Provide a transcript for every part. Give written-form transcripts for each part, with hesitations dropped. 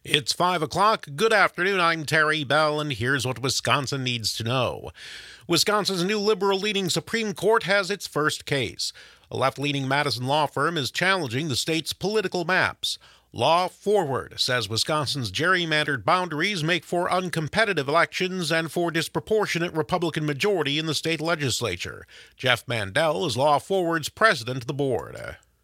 It's 5 o'clock. Good afternoon. I'm Terry Bell, and here's what Wisconsin needs to know. Wisconsin's new liberal-leaning Supreme Court has its first case. A left-leaning Madison law firm is challenging the state's political maps. Law Forward says Wisconsin's gerrymandered boundaries make for uncompetitive elections and for disproportionate Republican majority in the state legislature. Jeff Mandel is Law Forward's president of the board.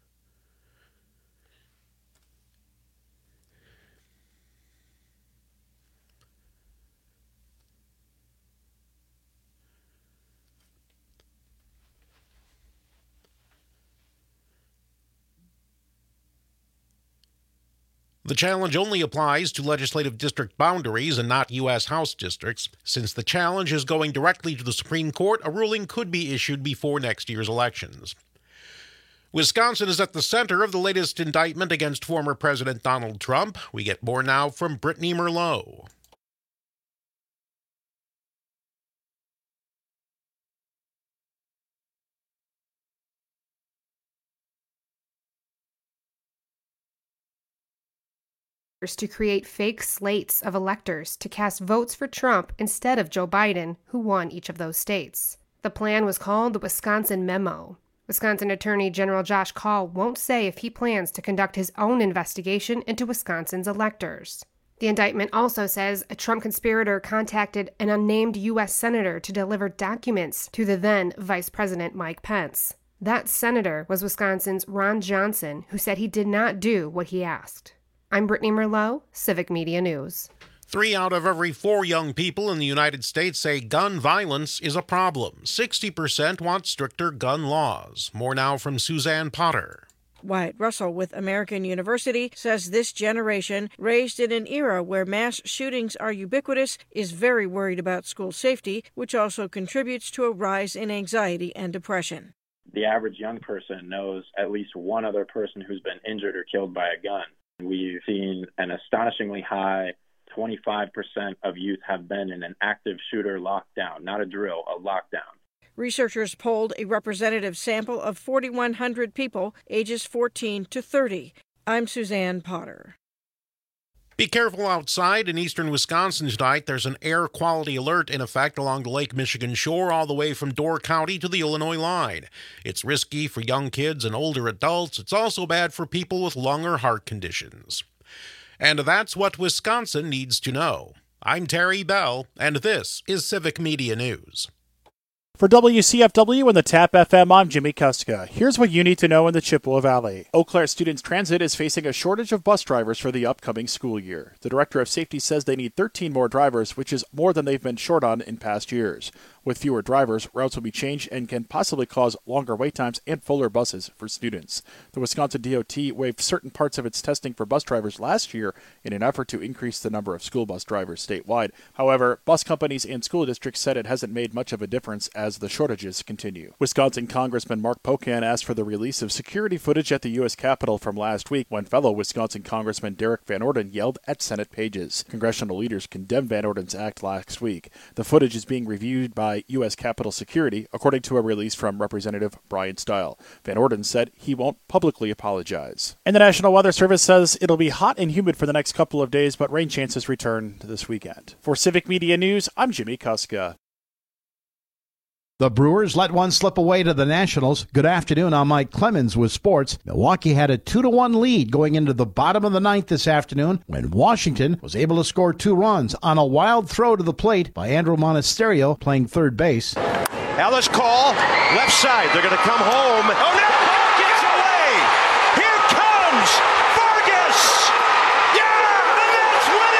The challenge only applies to legislative district boundaries and not U.S. House districts. Since the challenge is going directly to the Supreme Court, a ruling could be issued before next year's elections. Wisconsin is at the center of the latest indictment against former President Donald Trump. We get more now from Brittany Merlot. To create fake slates of electors to cast votes for Trump instead of Joe Biden, who won each of those states. The plan was called the Wisconsin Memo. Wisconsin Attorney General Josh Kaul won't say if he plans to conduct his own investigation into Wisconsin's electors. The indictment also says a Trump conspirator contacted an unnamed U.S. senator to deliver documents to the then Vice President Mike Pence. That senator was Wisconsin's Ron Johnson, who said he did not do what he asked. I'm Brittany Merlot, Civic Media News. 3 out of every 4 young people in the United States say gun violence is a problem. 60% want stricter gun laws. More now from Suzanne Potter. Wyatt Russell with American University says this generation, raised in an era where mass shootings are ubiquitous, is very worried about school safety, which also contributes to a rise in anxiety and depression. The average young person knows at least one other person who's been injured or killed by a gun. We've seen an astonishingly high 25% of youth have been in an active shooter lockdown, not a drill, a lockdown. Researchers polled a representative sample of 4,100 people ages 14 to 30. I'm Suzanne Potter. Be careful outside in eastern Wisconsin tonight. There's an air quality alert in effect along the Lake Michigan shore all the way from Door County to the Illinois line. It's risky for young kids and older adults. It's also bad for people with lung or heart conditions. And that's what Wisconsin needs to know. I'm Terry Bell, and this is Civic Media News. For WCFW and the TAP FM, I'm Jimmy Kuska. Here's what you need to know in the Chippewa Valley. Eau Claire Students Transit is facing a shortage of bus drivers for the upcoming school year. The Director of Safety says they need 13 more drivers, which is more than they've been short on in past years. With fewer drivers, routes will be changed and can possibly cause longer wait times and fuller buses for students. The Wisconsin DOT waived certain parts of its testing for bus drivers last year in an effort to increase the number of school bus drivers statewide. However, bus companies and school districts said it hasn't made much of a difference as the shortages continue. Wisconsin Congressman Mark Pocan asked for the release of security footage at the U.S. Capitol from last week when fellow Wisconsin Congressman Derek Van Orden yelled at Senate pages. Congressional leaders condemned Van Orden's act last week. The footage is being reviewed by U.S. Capitol Security, according to a release from Representative Brian Stile. Van Orden said he won't publicly apologize. And the National Weather Service says it'll be hot and humid for the next couple of days, but rain chances return this weekend. For Civic Media News, I'm Jimmy Kuska. The Brewers let one slip away to the Nationals. Good afternoon, I'm Mike Clemens with sports. Milwaukee had a 2-1 lead going into the bottom of the ninth this afternoon when Washington was able to score 2 runs on a wild throw to the plate by Andrew Monasterio playing third base. Ellis call, left side. They're going to come home. Oh, no! Ball gets away! Here comes Vargas! Yeah! The Nets win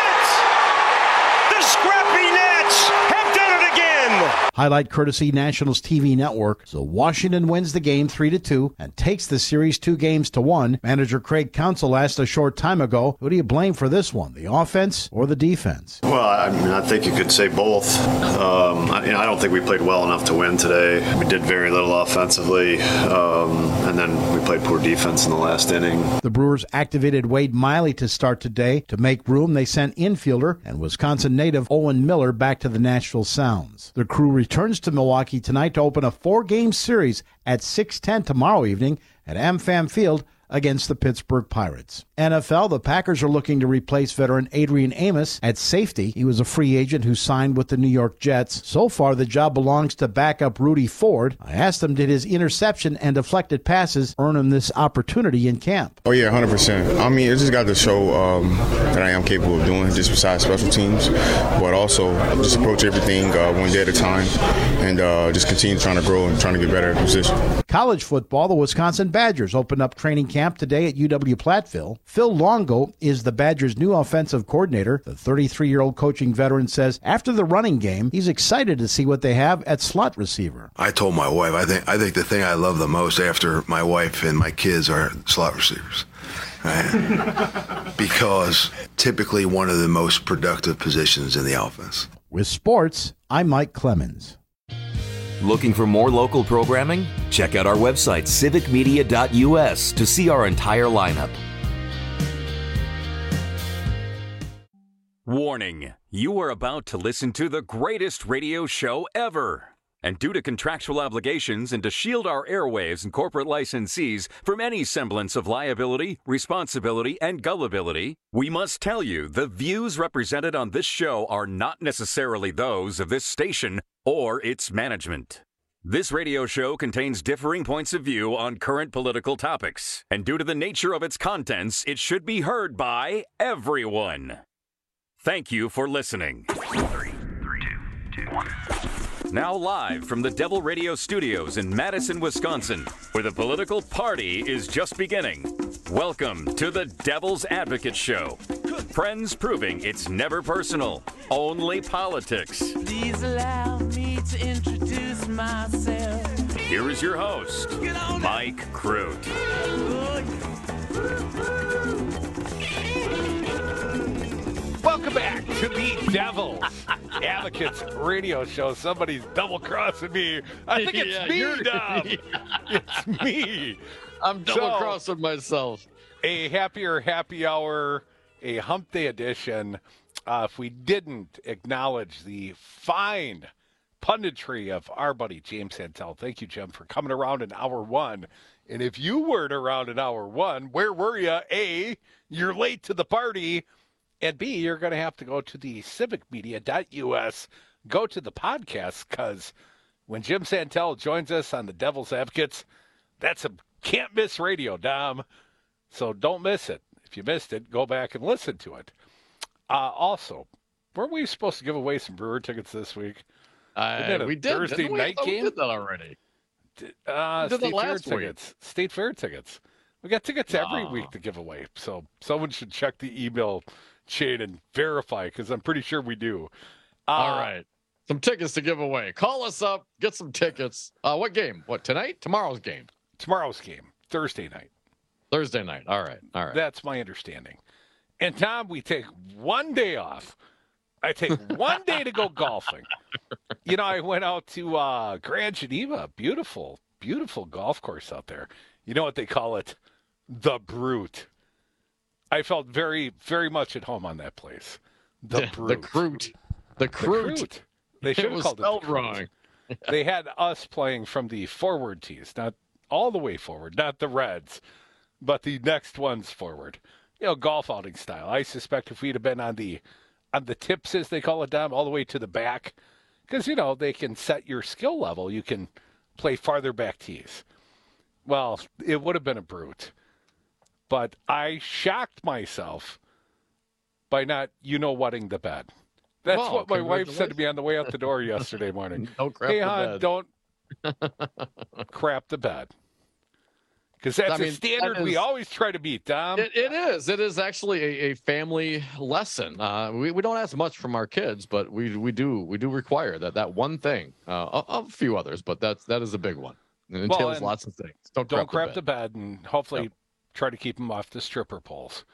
it! The scrappy Nets have done it again! Highlight courtesy Nationals TV Network. So Washington wins the game 3-2 and takes the series 2-1. Manager Craig Counsell asked a short time ago, who do you blame for this one, the offense or the defense? Well, I think you could say both. I don't think we played well enough to win today. We did very little offensively, and then we played poor defense in the last inning. The Brewers activated Wade Miley to start today. To make room, they sent infielder and Wisconsin native Owen Miller back to the Nashville Sounds. The crew returns to Milwaukee tonight to open a 4-game series at 6:10 tomorrow evening at AmFam Field against the Pittsburgh Pirates. NFL, the Packers are looking to replace veteran Adrian Amos at safety. He was a free agent who signed with the New York Jets. So far, the job belongs to backup Rudy Ford. I asked him, did his interception and deflected passes earn him this opportunity in camp? Oh, yeah, 100%. I mean, it just got to show that I am capable of doing just besides special teams, but also just approach everything one day at a time and just continue trying to grow and trying to get better at the position. College football, the Wisconsin Badgers opened up training camp today at UW-Platteville. Phil Longo is the Badgers' new offensive coordinator. The 33-year-old coaching veteran says after the running game, he's excited to see what they have at slot receiver. I told my wife, I think the thing I love the most after my wife and my kids are slot receivers. Because typically one of the most productive positions in the offense. With sports, I'm Mike Clemens. Looking for more local programming? Check out our website, civicmedia.us, to see our entire lineup. Warning, you are about to listen to the greatest radio show ever. And due to contractual obligations and to shield our airwaves and corporate licensees from any semblance of liability, responsibility, and gullibility, we must tell you the views represented on this show are not necessarily those of this station or its management. This radio show contains differing points of view on current political topics, and due to the nature of its contents, it should be heard by everyone. Thank you for listening. 3, 2, 1. Now live from the Devil Radio Studios in Madison, Wisconsin, where the political party is just beginning. Welcome to the Devil's Advocate Show. Friends proving it's never personal, only politics. Please allow me to introduce myself. Here is your host, Mike Crute. Welcome back to the Devil's Advocates Radio Show. Somebody's double-crossing me. I think it's me, Dom. It's me. I'm double-crossing myself. A happier happy hour, a hump day edition. If we didn't acknowledge the fine punditry of our buddy James Santel. Thank you, Jim, for coming around in hour one. And if you weren't around in hour one, where were you? A, you're late to the party. And B, you're going to have to go to the civicmedia.us, go to the podcast, because when Jim Santel joins us on the Devil's Advocates, that's a can't-miss radio, Dom. So don't miss it. If you missed it, go back and listen to it. Also, weren't we supposed to give away some Brewer tickets this week? We did. Thursday night game? We did that already. State Fair tickets. State Fair tickets. We got tickets every week to give away. So someone should check the email chain and verify, because I'm pretty sure we do. All right. Some tickets to give away. Call us up. Get some tickets. What game? What, tonight? Tomorrow's game. Tomorrow's game. Thursday night. Thursday night. All right. That's my understanding. And, Tom, we take one day off. I take one day to go golfing. You know, I went out to Grand Geneva. Beautiful, beautiful golf course out there. You know what they call it? The Brute. I felt very, very much at home on that place. The Brute. The Crute. They should have called it spelled wrong. They had us playing from the forward tees, not all the way forward, not the reds, but the next ones forward. You know, golf outing style. I suspect if we'd have been on the tips, as they call it, Dom, all the way to the back, because, you know, they can set your skill level. You can play farther back tees. Well, it would have been a Brute. But I shocked myself by not, whatting the bed. That's what my wife said to me on the way out the door yesterday morning. Don't crap the bed. Don't crap the bed. Because that's a standard we always try to meet, Dom. It is. It is actually a family lesson. We don't ask much from our kids, but we do require that one thing. A few others, but that is a big one. It entails lots of things. Don't crap the bed, and hopefully try to keep them off the stripper poles.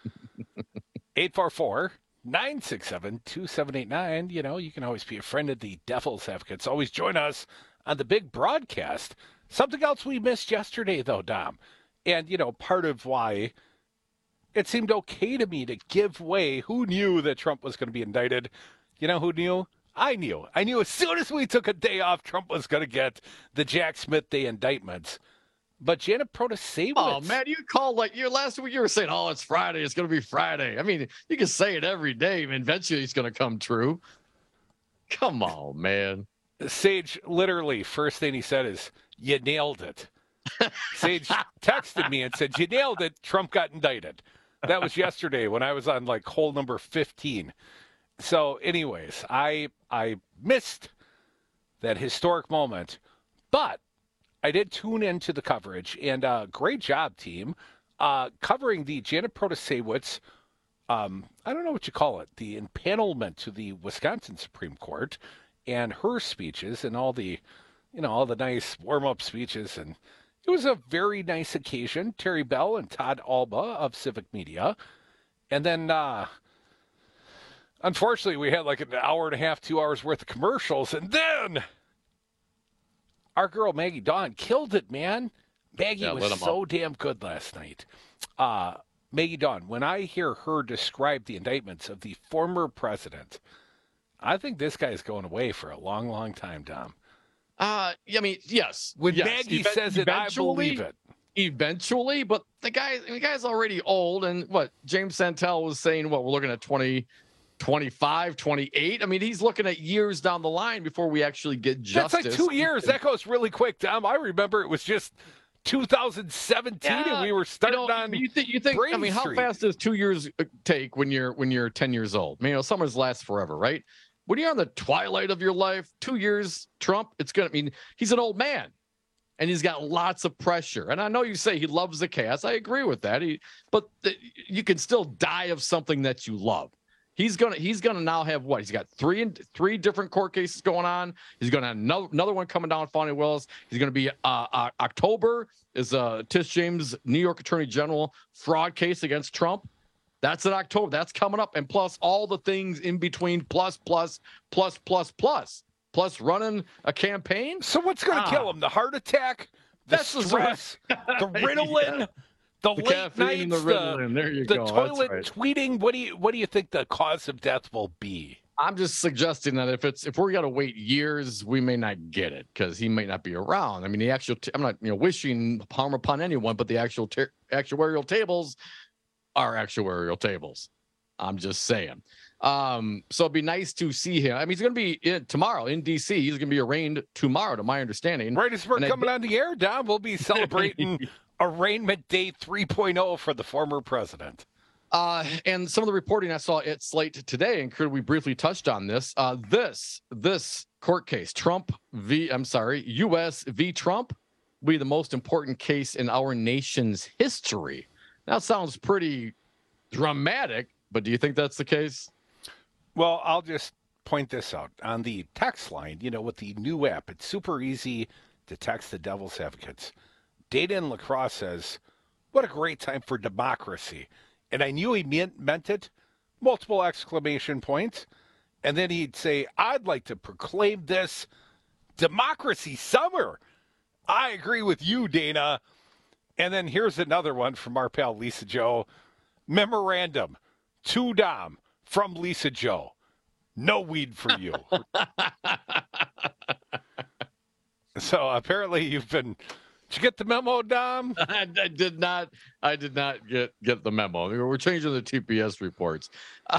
844-967-2789. You know, you can always be a friend of the Devil's Advocates. Always join us on the big broadcast. Something else we missed yesterday, though, Dom. And, part of why it seemed okay to me to give way. Who knew that Trump was going to be indicted? You know who knew? I knew. I knew as soon as we took a day off, Trump was going to get the Jack Smith Day indictments. But Janet Protasewicz. Oh, man, you called like last week you were saying, oh, it's Friday. It's going to be Friday. I mean, you can say it every day. And eventually it's going to come true. Come on, man. Sage, literally, first thing he said is, you nailed it. Sage texted me and said, you nailed it. Trump got indicted. That was yesterday when I was on like hole number 15. So anyways, I missed that historic moment, but I did tune into the coverage, and great job, team, covering the Janet Protasewicz, I don't know what you call it, the impanelment to the Wisconsin Supreme Court, and her speeches and all the nice warm-up speeches. And it was a very nice occasion. Terry Bell and Todd Alba of Civic Media. And then, unfortunately, we had like an hour and a half, 2 hours worth of commercials, and then our girl Maggie Dawn killed it, man. Maggie was so damn good last night. Maggie Dawn, when I hear her describe the indictments of the former president, I think this guy's going away for a long, long time, Dom. I mean, yes. When Maggie says it, I believe it. Eventually, but the guy's already old, and what James Santel was saying, we're looking at 25, 28. I mean, he's looking at years down the line before we actually get justice. That's like 2 years. That goes really quick, Dom. I remember it was just 2017, and we were starting on. You think? I mean, how fast does 2 years take when you're 10 years old? I mean, summers last forever, right? When you're on the twilight of your life, 2 years, Trump, he's an old man, and he's got lots of pressure. And I know you say he loves the chaos. I agree with that. But you can still die of something that you love. He's gonna now have what? He's got three different court cases going on. He's gonna have another one coming down with Fani Willis. He's gonna be October is Tish James, New York Attorney General fraud case against Trump. That's in October. That's coming up, and plus all the things in between. Plus running a campaign. So what's gonna kill him? The heart attack, the stress, the Ritalin. The late nights, the toilet tweeting. What do you think the cause of death will be? I'm just suggesting that if we're gonna wait years, we may not get it because he may not be around. I mean, I'm not wishing harm upon anyone, but the actual actuarial tables are actuarial tables. I'm just saying. So it'd be nice to see him. I mean, he's going to be tomorrow in D.C. He's going to be arraigned tomorrow, to my understanding. Right as we're coming on the air, Don, we'll be celebrating arraignment day 3.0 for the former president. And some of the reporting I saw at Slate today, and we briefly touched on this. This court case, U.S. v. Trump, will be the most important case in our nation's history. That sounds pretty dramatic, but do you think that's the case? Well, I'll just point this out. On the text line, with the new app, it's super easy to text the devil's advocates. Data in La Crosse says, what a great time for democracy. And I knew he meant it. Multiple exclamation points. And then he'd say, I'd like to proclaim this democracy summer. I agree with you, Dana. And then here's another one from our pal Lisa Joe. Memorandum to Dom from Lisa Joe. No weed for you. So apparently did you get the memo, Dom? I did not get the memo. We're changing the TPS reports.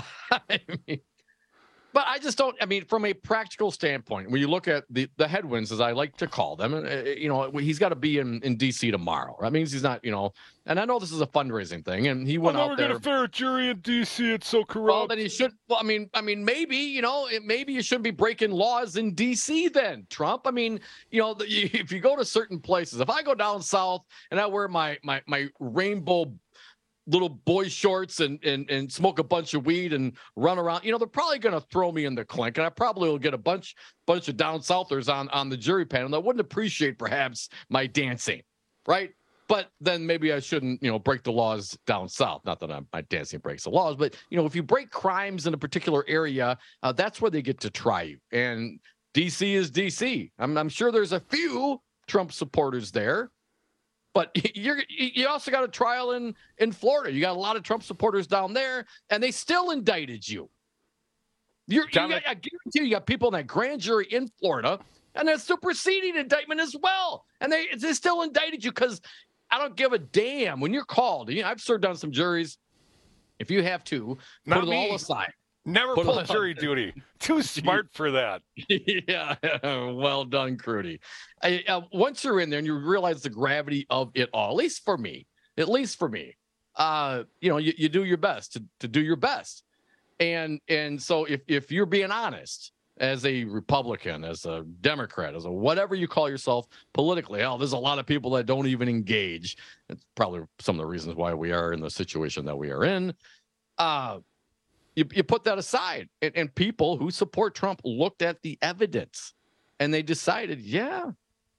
But I just don't. I mean, from a practical standpoint, when you look at the headwinds, as I like to call them, he's got to be in D.C. tomorrow. That means he's not, And I know this is a fundraising thing, and he went out there. We're going to fair jury in D.C. It's so corrupt. Well, then he should. Well, I mean, maybe maybe you shouldn't be breaking laws in D.C. then, Trump. I mean, if you go to certain places, if I go down south and I wear my rainbow little boy shorts and smoke a bunch of weed and run around, they're probably going to throw me in the clink, and I probably will get a bunch of down southers on the jury panel that wouldn't appreciate perhaps my dancing, right? But then maybe I shouldn't, break the laws down south. Not that my dancing breaks the laws, but if you break crimes in a particular area, that's where they get to try you. And DC is DC. I'm sure there's a few Trump supporters there. But you also got a trial in Florida. You got a lot of Trump supporters down there, and they still indicted you. I guarantee you got people in that grand jury in Florida And a superseding indictment as well. And they still indicted you because I don't give a damn when you're called. I've served on some juries. If you have to, put it all aside. Never pull jury duty. Too smart for that. Yeah, well done, Crudy. Once you're in there and you realize the gravity of it all, at least for me, you do your best to do your best. And so if you're being honest as a Republican, as a Democrat, as a whatever you call yourself politically, there's a lot of people that don't even engage. It's probably some of the reasons why we are in the situation that we are in. You put that aside, and people who support Trump looked at the evidence and they decided, yeah,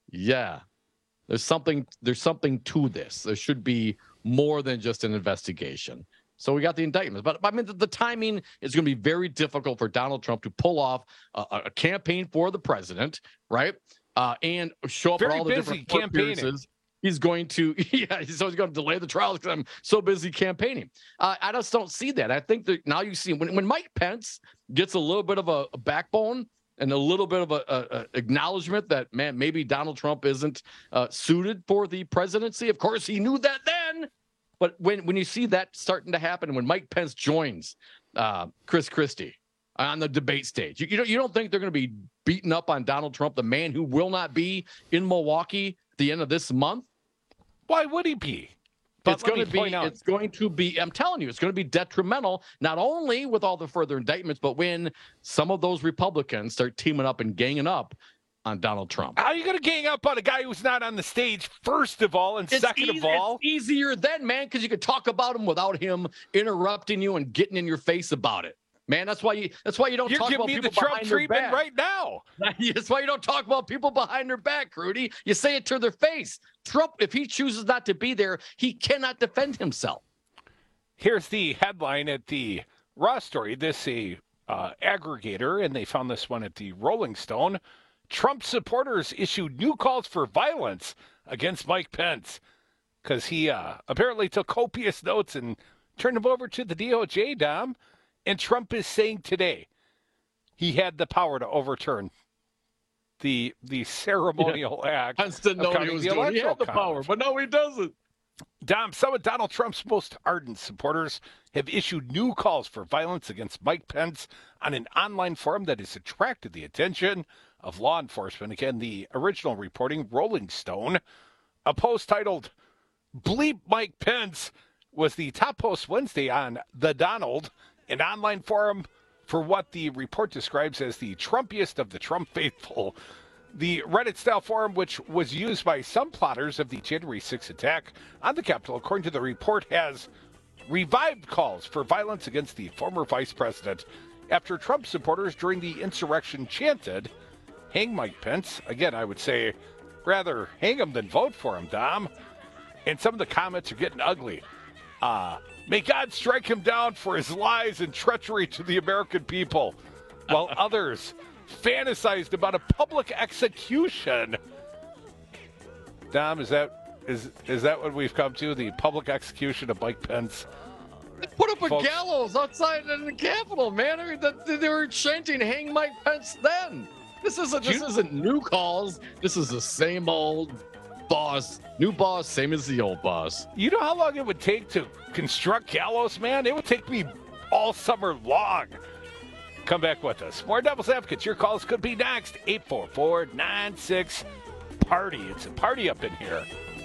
there's something to this. There should be more than just an investigation. So we got the indictments. But I mean, the timing is going to be very difficult for Donald Trump to pull off a campaign for the president, right? And show up at all the different campaigning. He's going to, he's going to delay the trials because I'm so busy campaigning. I just don't see that. I think that now you see when Mike Pence gets a little bit of a backbone and a little bit of a acknowledgement that, man, maybe Donald Trump isn't suited for the presidency. Of course, he knew that then. But when you see that starting to happen, when Mike Pence joins Chris Christie on the debate stage, you don't think they're going to be beating up on Donald Trump, the man who will not be in Milwaukee at the end of this month? Why would he be? But it's going to be, I'm telling you, it's going to be detrimental, not only with all the further indictments, but when some of those Republicans start teaming up and ganging up on Donald Trump. How are you going to gang up on a guy who's not on the stage, first of all, and second of all? It's easier then, man, because you can talk about him without him interrupting you and getting in your face about it. Man, that's why you don't talk about people behind their back. Right now. That's why you don't talk about people behind their back, Rudy. You say it to their face. Trump, if he chooses not to be there, he cannot defend himself. Here's the headline at the Raw Story. This is a aggregator, and they found this one at the Rolling Stone. Trump supporters issued new calls for violence against Mike Pence because he apparently took copious notes and turned them over to the DOJ, Dom. And Trump is saying today he had the power to overturn the ceremonial act. Pence didn't know what he was doing. He had the power, but no, he doesn't. Dom, some of Donald Trump's most ardent supporters have issued new calls for violence against Mike Pence on an online forum that has attracted the attention of law enforcement. Again, the original reporting, Rolling Stone. A post titled, "Bleep Mike Pence," was the top post Wednesday on The Donald, an online forum for what the report describes as the Trumpiest of the Trump faithful. The Reddit-style forum, which was used by some plotters of the January 6th attack on the Capitol, according to the report, has revived calls for violence against the former vice president after Trump supporters during the insurrection chanted, "Hang Mike Pence." Again, I would say rather hang him than vote for him, Dom. And some of the comments are getting ugly. May God strike him down for his lies and treachery to the American people, while others fantasized about a public execution. Dom, is that what we've come to? The public execution of Mike Pence? They put up a gallows outside in the Capitol, man. They were chanting "Hang Mike Pence" then. This isn't new calls. This is the same old boss. New boss, same as the old boss. You know how long it would take to construct gallows, man? It would take me all summer long. Come back with us. More Devil's Advocates. Your calls could be next. 844-96-PARTY. It's a party up in here.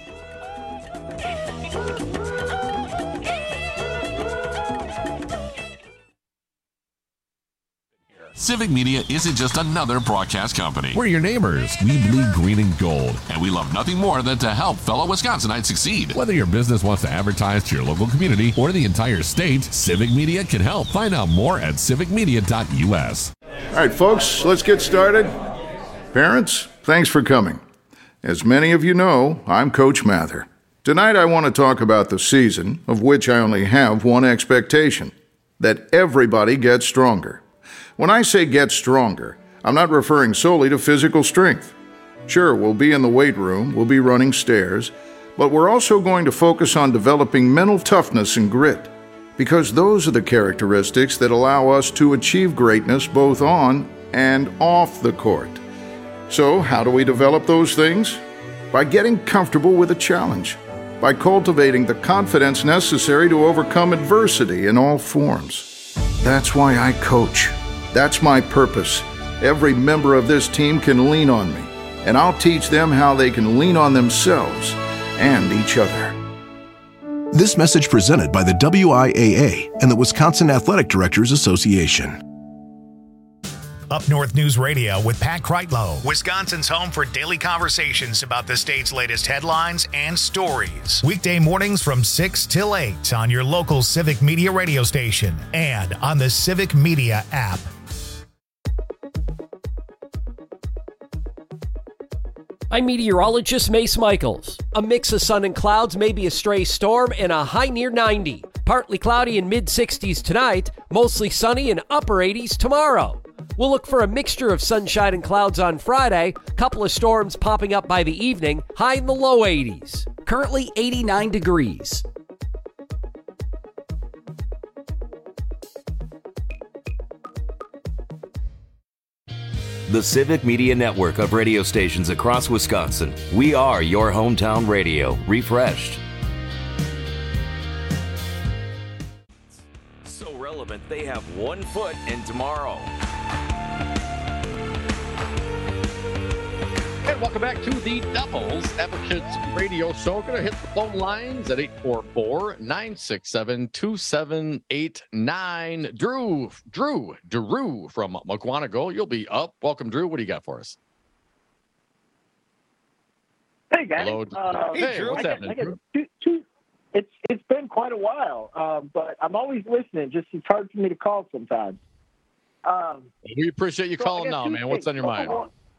Civic Media isn't just another broadcast company. We're your neighbors. We bleed green and gold. And we love nothing more than to help fellow Wisconsinites succeed. Whether your business wants to advertise to your local community or the entire state, Civic Media can help. Find out more at civicmedia.us. All right, folks, let's get started. Parents, thanks for coming. As many of you know, I'm Coach Mather. Tonight I want to talk about the season, of which I only have one expectation: that everybody gets stronger. When I say get stronger, I'm not referring solely to physical strength. Sure, we'll be in the weight room, we'll be running stairs, but we're also going to focus on developing mental toughness and grit, because those are the characteristics that allow us to achieve greatness both on and off the court. So, how do we develop those things? By getting comfortable with a challenge, by cultivating the confidence necessary to overcome adversity in all forms. That's why I coach. That's my purpose. Every member of this team can lean on me, and I'll teach them how they can lean on themselves and each other. This message presented by the WIAA and the Wisconsin Athletic Directors Association. Up North News Radio with Pat Kreitlow, Wisconsin's home for daily conversations about the state's latest headlines and stories. Weekday mornings from 6 till 8 on your local Civic Media radio station and on the Civic Media app. I'm meteorologist Mace Michaels. A mix of sun and clouds, maybe a stray storm, and a high near 90. Partly cloudy in mid-60s tonight, mostly sunny and upper 80s tomorrow. We'll look for a mixture of sunshine and clouds on Friday, couple of storms popping up by the evening, high in the low 80s. Currently 89 degrees. The Civic Media Network of radio stations across Wisconsin. We are your hometown radio, refreshed. So relevant, they have 1 foot in tomorrow. And welcome back to the Devil's Advocates Radio Show. Going to hit the phone lines at 844-967-2789. Drew from Mukwonago. You'll be up. Welcome, Drew. What do you got for us? Hey, guys. Hello. Hey, Drew. What's happening? It's been quite a while, but I'm always listening. Just it's hard for me to call sometimes. We appreciate you calling now, man. What's on your mind?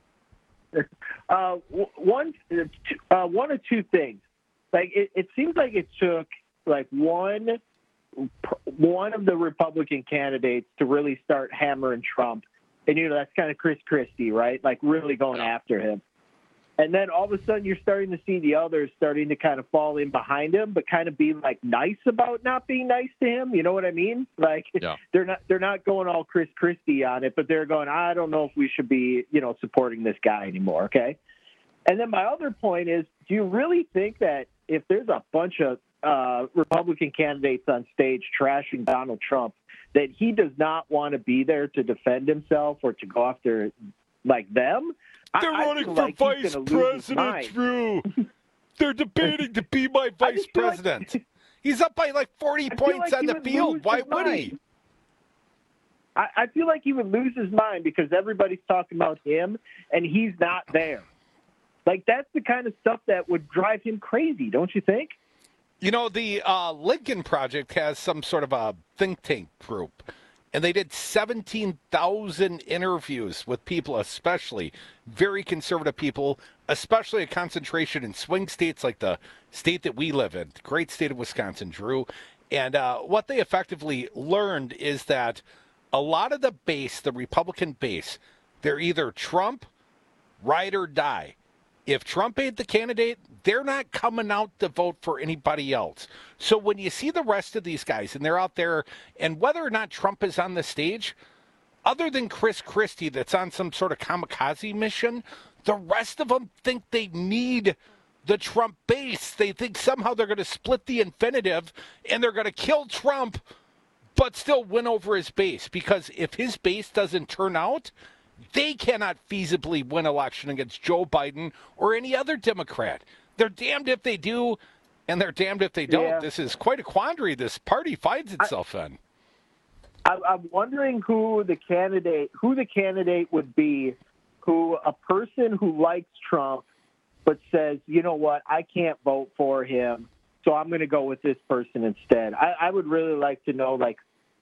One or two things. Like it seems like it took like one of the Republican candidates to really start hammering Trump, and that's kind of Chris Christie, right? Like really going after him. And then all of a sudden you're starting to see the others starting to kind of fall in behind him, but kind of be like nice about not being nice to him. You know what I mean? Like they're not going all Chris Christie on it, but they're going, I don't know if we should be, supporting this guy anymore. Okay. And then my other point is, do you really think that if there's a bunch of Republican candidates on stage trashing Donald Trump, that he does not want to be there to defend himself or to go after like them? They're running for vice president, Drew. They're debating to be my vice president. He's up by like 40 points on the field. Why would he? I feel like he would lose his mind because everybody's talking about him and he's not there. Like, that's the kind of stuff that would drive him crazy, don't you think? The Lincoln Project has some sort of a think tank group. And they did 17,000 interviews with people, especially very conservative people, especially a concentration in swing states like the state that we live in, the great state of Wisconsin, Drew. And what they effectively learned is that a lot of the base, the Republican base, they're either Trump, ride or die. If Trump ain't the candidate, they're not coming out to vote for anybody else. So when you see the rest of these guys and they're out there, and whether or not Trump is on the stage, other than Chris Christie that's on some sort of kamikaze mission, the rest of them think they need the Trump base. They think somehow they're going to split the infinitive and they're going to kill Trump, but still win over his base. Because if his base doesn't turn out, they cannot feasibly win election against Joe Biden or any other Democrat. They're damned if they do, and they're damned if they don't. Yeah. This is quite a quandary this party finds itself in. I'm wondering who the candidate would be, who a person who likes Trump but says, you know what, I can't vote for him, so I'm going to go with this person instead. I would really like to know, like,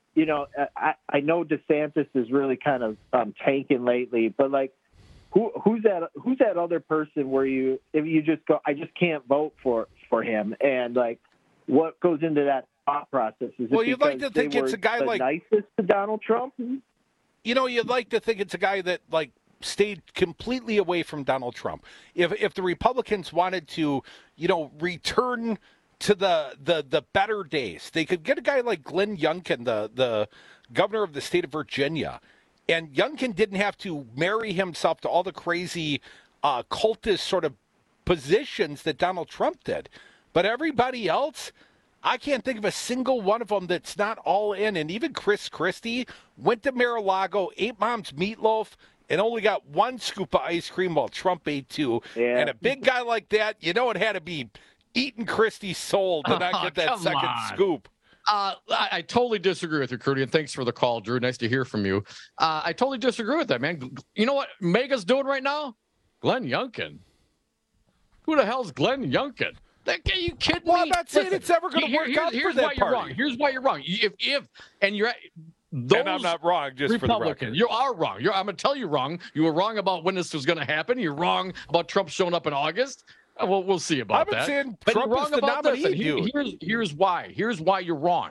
I know DeSantis is really kind of tanking lately, but like, who's that other person where if you just go, I just can't vote for him, and like, what goes into that thought process? Is well, you'd like to think it's a guy like nicest to Donald Trump. You'd like to think it's a guy that like stayed completely away from Donald Trump. If the Republicans wanted to, return to the better days, they could get a guy like Glenn Youngkin, the governor of the state of Virginia, And Youngkin didn't have to marry himself to all the crazy cultist sort of positions that Donald Trump did. But everybody else, I can't think of a single one of them that's not all in. And even Chris Christie went to Mar-a-Lago, ate mom's meatloaf, and only got one scoop of ice cream while Trump ate two. Yeah. And a big guy like that, it had to be eating Christie's soul to not get that second scoop. I totally disagree with you, Crudy, and thanks for the call, Drew. Nice to hear from you. I totally disagree with that, man. You know what Mega's doing right now? Glenn Youngkin. Who the hell's Glenn Youngkin? Are you kidding me? Well, I'm not saying it's ever going to work out for that party. Here's why you're wrong. And I'm not wrong, just Republican, for the record. You are wrong. I'm going to tell you wrong. You were wrong about when this was going to happen. You're wrong about Trump showing up in August. Well, we'll see about that. I've been saying Trump is the nominee, dude. Here's why. Here's why you're wrong.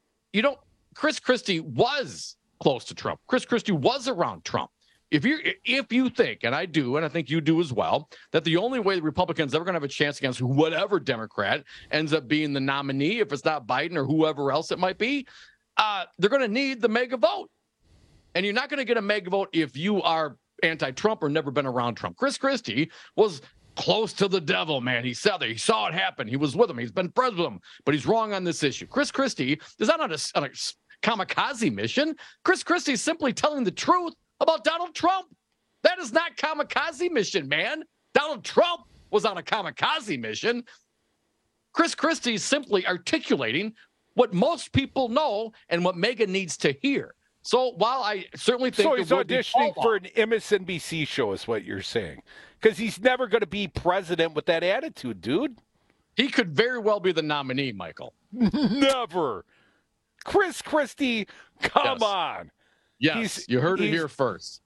Chris Christie was close to Trump. Chris Christie was around Trump. If you think, and I do, and I think you do as well, that the only way the Republicans ever going to have a chance against whatever Democrat ends up being the nominee, if it's not Biden or whoever else it might be, they're going to need the mega vote. And you're not going to get a mega vote if you are anti-Trump or never been around Trump. Chris Christie was close to the devil, man. He said that. He saw it happen. He was with him. He's been friends with him. But he's wrong on this issue. Chris Christie is not on a kamikaze mission. Chris Christie is simply telling the truth about Donald Trump. That is not kamikaze mission, man. Donald Trump was on a kamikaze mission. Chris Christie is simply articulating what most people know and what Megan needs to hear. So while I certainly think... So he's auditioning for an MSNBC show is what you're saying. Because he's never going to be president with that attitude, dude. He could very well be the nominee, Michael. Never. Chris Christie, come on. Yes, you heard it here first.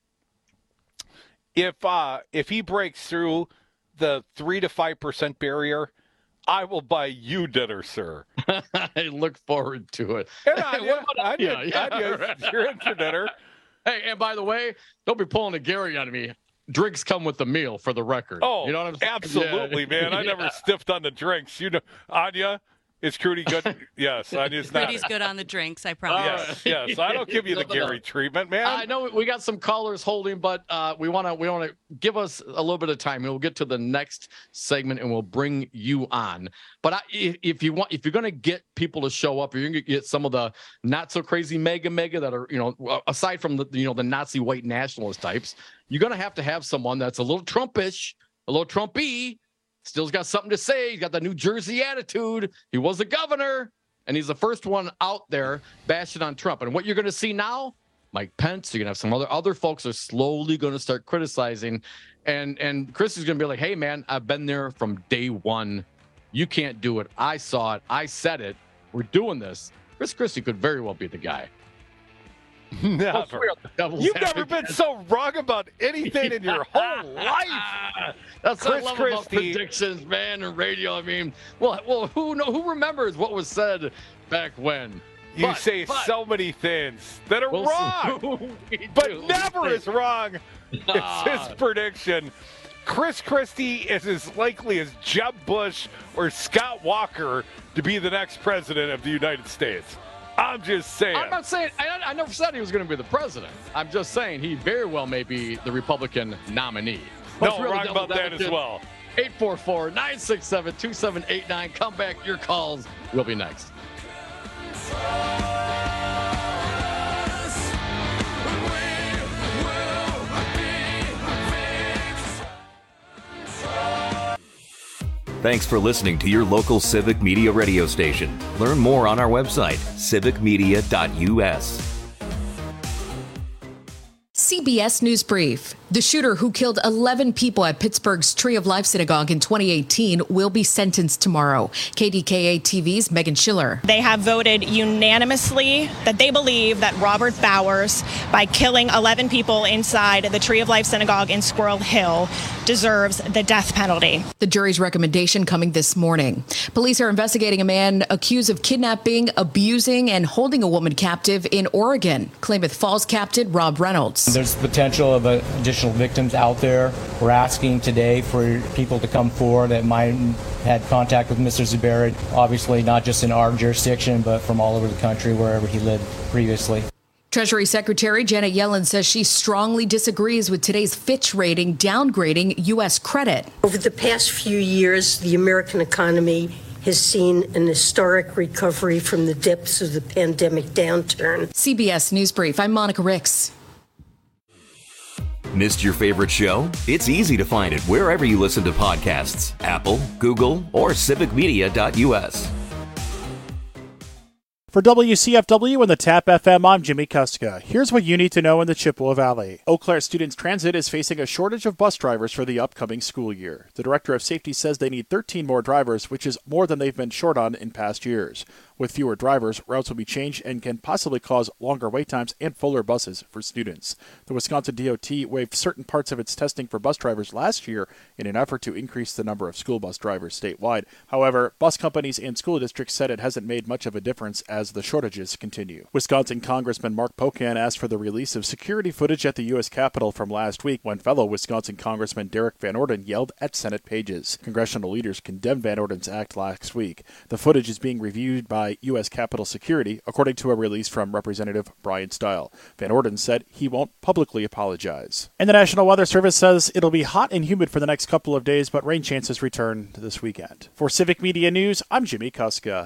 If he breaks through the 3 to 5% barrier, I will buy you dinner, sir. I look forward to it. You're in for dinner. Hey, and by the way, don't be pulling a Gary on me. Drinks come with the meal, for the record. Oh, you know what I'm saying? Absolutely, man. I never stiffed on the drinks. Anya, is Crudy good? Yes, Anya's not. Crudy's good on the drinks, I promise. Yes. I don't give you the Gary treatment, man. I know we got some callers holding, but we want to give us a little bit of time. We'll get to the next segment and we'll bring you on. But if you're going to get people to show up, you're going to get some of the not so crazy mega that are, aside from the Nazi white nationalist types, you're going to have someone that's a little Trumpish, a little Trumpy. Still's got something to say. He's got the New Jersey attitude. He was a governor, and he's the first one out there bashing on Trump. And what you're going to see now, Mike Pence, you're going to have some other folks are slowly going to start criticizing. And Chris is going to be like, hey, man, I've been there from day one. You can't do it. I saw it. I said it. We're doing this. Chris Christie could very well be the guy. Never. You've never been so wrong about anything in your whole life. That's what I love about predictions, man, and radio. I mean, well, who remembers what was said back when? You say so many things that are wrong, but never as wrong as his prediction. Chris Christie is as likely as Jeb Bush or Scott Walker to be the next president of the United States. I'm just saying. I'm not saying. I never said he was going to be the president. I'm just saying he very well may be the Republican nominee. No, wrong about that as well. 844-967-2789. Come back. Your calls will be next. Thanks for listening to your local Civic Media radio station. Learn more on our website, civicmedia.us. CBS News Brief. The shooter who killed 11 people at Pittsburgh's Tree of Life Synagogue in 2018 will be sentenced tomorrow. KDKA TV's Megan Schiller. They have voted unanimously that they believe that Robert Bowers, by killing 11 people inside the Tree of Life Synagogue in Squirrel Hill, deserves the death penalty. The jury's recommendation coming this morning. Police are investigating a man accused of kidnapping, abusing, and holding a woman captive in Oregon. Klamath Falls Captain Rob Reynolds. There's potential of additional victims out there. We're asking today for people to come forward that might have had contact with Mr. Zuberi, obviously not just in our jurisdiction, but from all over the country, wherever he lived previously. Treasury Secretary Janet Yellen says she strongly disagrees with today's Fitch rating downgrading U.S. credit. Over the past few years, the American economy has seen an historic recovery from the depths of the pandemic downturn. CBS News Brief. I'm Monica Ricks. Missed your favorite show? It's easy to find it wherever you listen to podcasts. Apple, Google, or civicmedia.us. For WCFW and the TAP FM, I'm Jimmy Kuska. Here's what you need to know in the Chippewa Valley. Eau Claire Students Transit is facing a shortage of bus drivers for the upcoming school year. The Director of Safety says they need 13 more drivers, which is more than they've been short on in past years. With fewer drivers, routes will be changed and can possibly cause longer wait times and fuller buses for students. The Wisconsin DOT waived certain parts of its testing for bus drivers last year in an effort to increase the number of school bus drivers statewide. However, bus companies and school districts said it hasn't made much of a difference as the shortages continue. Wisconsin Congressman Mark Pocan asked for the release of security footage at the U.S. Capitol from last week when fellow Wisconsin Congressman Derek Van Orden yelled at Senate pages. Congressional leaders condemned Van Orden's act last week. The footage is being reviewed by U.S. Capitol Security, according to a release from Representative Brian Stile. Van Orden said he won't publicly apologize. And the National Weather Service says it'll be hot and humid for the next couple of days, but rain chances return this weekend. For Civic Media News, I'm Jimmy Kuska.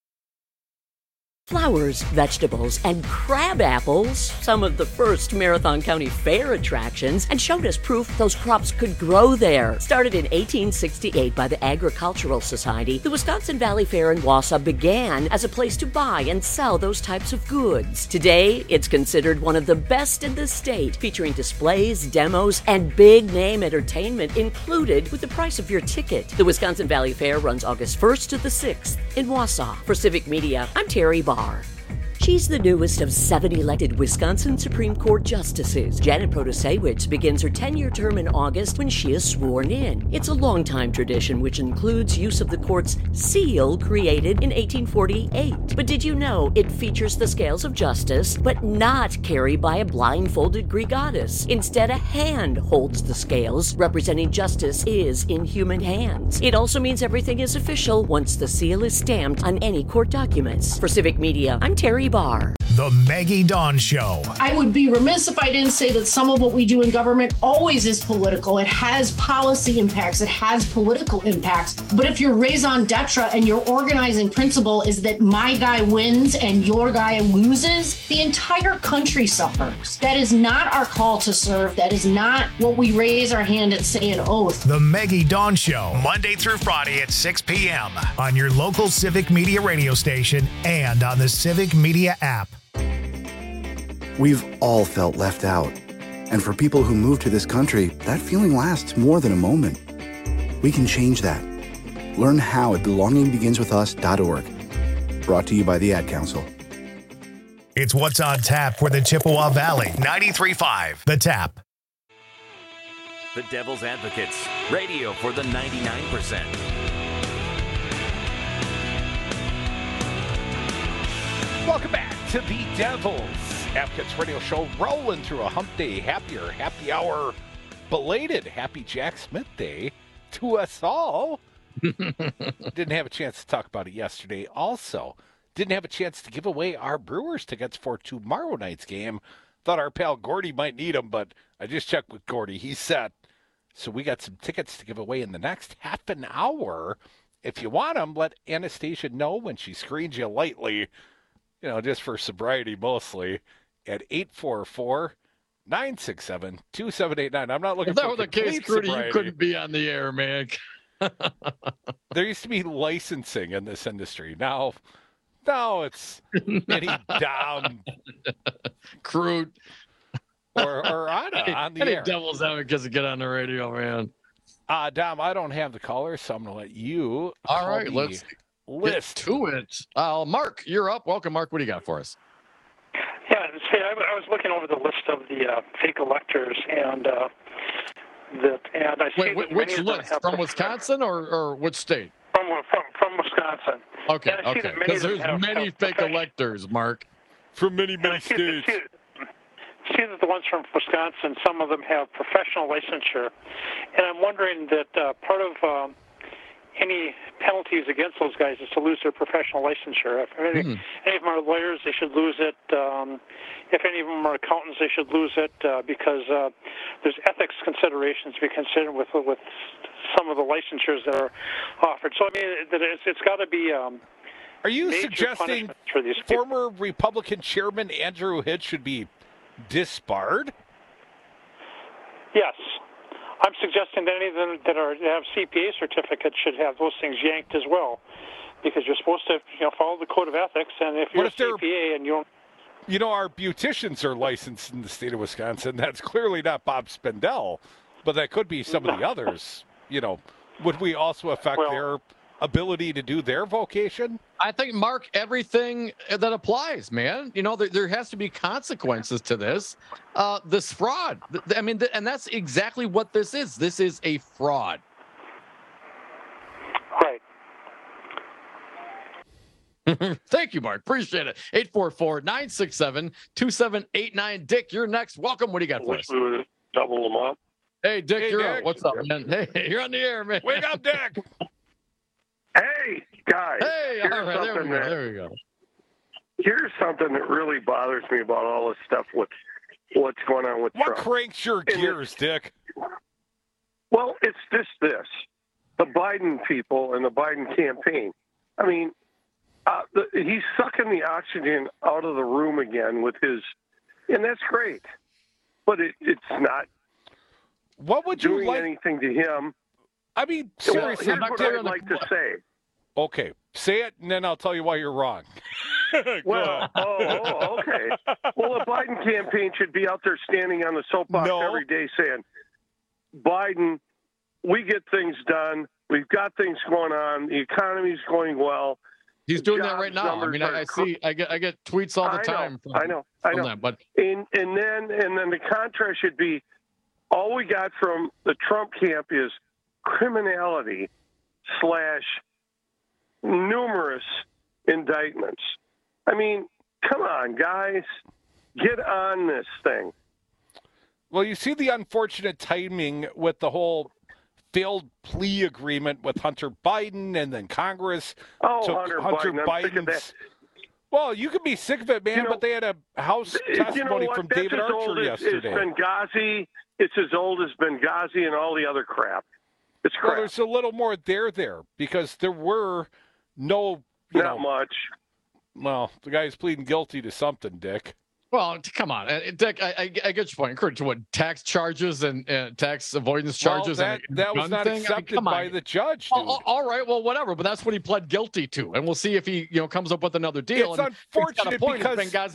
Flowers, vegetables, and crab apples, some of the first Marathon County Fair attractions, and showed us proof those crops could grow there. Started in 1868 by the Agricultural Society, the Wisconsin Valley Fair in Wausau began as a place to buy and sell those types of goods. Today, it's considered one of the best in the state, featuring displays, demos, and big-name entertainment included with the price of your ticket. The Wisconsin Valley Fair runs August 1st to the 6th in Wausau. For Civic Media, I'm Terry Barr. She's the newest of 7 elected Wisconsin Supreme Court justices. Janet Protasiewicz begins her 10-year term in August when she is sworn in. It's a long-time tradition which includes use of the court's seal created in 1848. But did you know it features the scales of justice, but not carried by a blindfolded Greek goddess? Instead, a hand holds the scales, representing justice is in human hands. It also means everything is official once the seal is stamped on any court documents. For Civic Media, I'm Terry Barr. The Maggie Dawn Show. I would be remiss if I didn't say that some of what we do in government always is political. It has policy impacts. It has political impacts. But if your raison d'etre and your organizing principle is that my guy wins and your guy loses, the entire country suffers. That is not our call to serve. That is not what we raise our hand and say an oath. The Maggie Dawn Show, Monday through Friday at 6 p.m. on your local Civic Media radio station and on the Civic Media app. We've all felt left out. And for people who move to this country, that feeling lasts more than a moment. We can change that. Learn how at belongingbeginswithus.org. Brought to you by the Ad Council. It's What's on Tap for the Chippewa Valley. 93.5 The Tap. The Devil's Advocates. Radio for the 99%. Welcome back to the Devil's Advocates Radio Show, rolling through a hump day, happy hour, belated Happy Jack Smith Day to us all. Didn't have a chance to talk about it yesterday. Also, didn't have a chance to give away our Brewers tickets for tomorrow night's game. Thought our pal Gordy might need them, but I just checked with Gordy. He's set. So we got some tickets to give away in the next half an hour. If you want them, let Anastasia know when she screens you lightly, just for sobriety mostly, at 844-967-2789. I'm not looking for the case, Rudy, you couldn't be on the air, man. There used to be licensing in this industry. Now it's any Dom Crude or Anna on the air. Any Devil's Advocates to get on the radio, man. Dom, I don't have the caller, so I'm going to let you. All right, let's get to it. Mark, you're up. Welcome, Mark. What do you got for us? Yeah, I was looking over the list of the fake electors, and I see which list? From Wisconsin or which state? From Wisconsin. Okay, because there's many fake electors, Mark. From many states. See that the ones from Wisconsin, some of them have professional licensure, and I'm wondering that part of any penalties against those guys is to lose their professional licensure. If any of them are lawyers, they should lose it. If any of them are accountants, they should lose it because there's ethics considerations to be considered with some of the licensures that are offered. So, I mean, it's got to be... Are you suggesting former Republican Chairman Andrew Hitch should be disbarred? Yes. I'm suggesting that any of them that have CPA certificates should have those things yanked as well, because you're supposed to follow the code of ethics, and if you're a CPA and you don't... You know, our beauticians are licensed in the state of Wisconsin. That's clearly not Bob Spindell, but that could be some of the others. Would we also affect their ability to do their vocation? I think, Mark, everything that applies, man. There has to be consequences to this. This fraud. I mean, and that's exactly what this is. This is a fraud. Right. Thank you, Mark. Appreciate it. 844-967-2789. Dick, you're next. Welcome. What do you got for us? We would double them up. Hey, Dick, Hey, you're Dick. up. What's up, man? Hey, you're on the air, man. Wake up, Dick. Hey, guys. Hey, all right, there we go. Here's something that really bothers me about all this stuff with what's going on with What Trump. cranks your gears, Dick? Well, it's this. The Biden people and the Biden campaign. I mean, he's sucking the oxygen out of the room again with his, and that's great. But it's not what would you doing like? anything to him. I mean, seriously, here's what I'd like to say. Okay, say it, and then I'll tell you why you're wrong. Well, okay. Well, the Biden campaign should be out there standing on the soapbox every day saying, Biden, we get things done. We've got things going on. The economy's going well. He's doing that right now. I mean, I get tweets all the time. I know. Them, but and then the contrast should be, all we got from the Trump camp is criminality / numerous indictments. I mean, come on, guys, get on this thing. Well, you see the unfortunate timing with the whole failed plea agreement with Hunter Biden, and then Congress took Hunter Biden. I'm sick of that. Well, you can be sick of it, man, but they had a House testimony from That's David as old Archer as yesterday. Benghazi. It's as old as Benghazi and all the other crap. It's crap. Well, there's a little more there because there were no... Not much. Well, the guy's pleading guilty to something, Dick. Well, come on, Dick. I get your point. According to what, tax charges and tax avoidance charges, that was not accepted by the judge. Dude. All right, well, whatever. But that's what he pled guilty to, and we'll see if he comes up with another deal. It's unfortunate because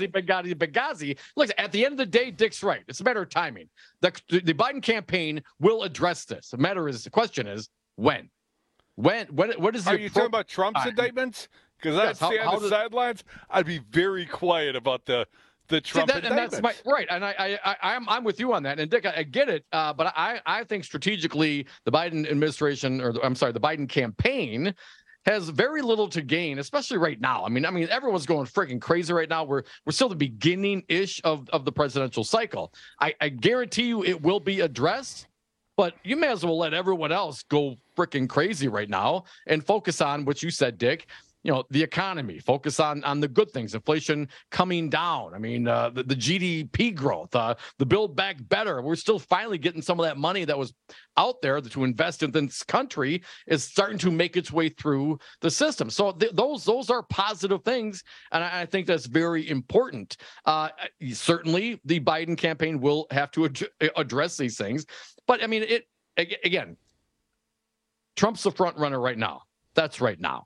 Benghazi. Look, at the end of the day, Dick's right. It's a matter of timing. The Biden campaign will address this. The question is when. What is? Are you talking about Trump's indictments? Because I'd stay on the sidelines. I'd be very quiet about the Trump indictments. And that's right. And I'm with you on that. And Dick, I get it. But I think strategically, the Biden administration, the Biden campaign, has very little to gain, especially right now. I mean, everyone's going freaking crazy right now. We're still the beginning-ish of the presidential cycle. I guarantee you, it will be addressed. But you may as well let everyone else go freaking crazy right now and focus on what you said, Dick. The economy, focus on the good things, inflation coming down. I mean, the GDP growth, the Build Back Better. We're still finally getting some of that money that was out there to invest in this country is starting to make its way through the system. So those are positive things, and I think that's very important. Certainly, the Biden campaign will have to address these things. But, I mean, again, Trump's the front runner right now. That's right now.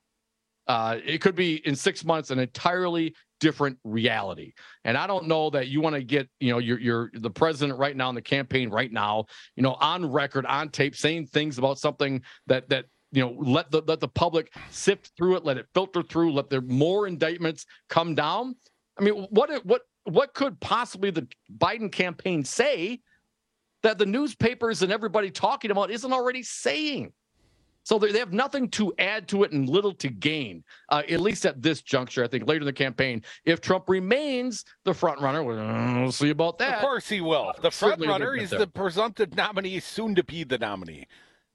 It could be in 6 months an entirely different reality. And I don't know that you want to get, you're the president right now in the campaign right now, on record, on tape, saying things about something that let the public sift through it, let it filter through, let there more indictments come down. I mean, what could possibly the Biden campaign say that the newspapers and everybody talking about isn't already saying? So they have nothing to add to it and little to gain, at least at this juncture. I think later in the campaign, if Trump remains the front runner, we'll see about that. Of course he will. The front runner is the presumptive nominee, soon to be the nominee.